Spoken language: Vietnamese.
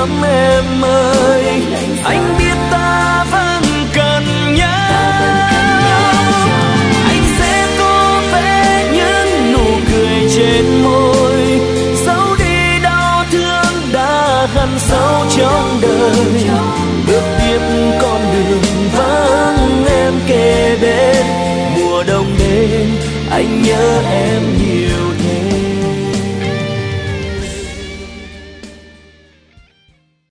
lắm em ơi, anh biết ta vẫn cần nhau. Anh sẽ cố vẽ những nụ cười trên môi, giấu đi đau thương đã hằn sâu trong đời. Bước tiếp con đường vắng em kề bên, mùa đông đến anh nhớ em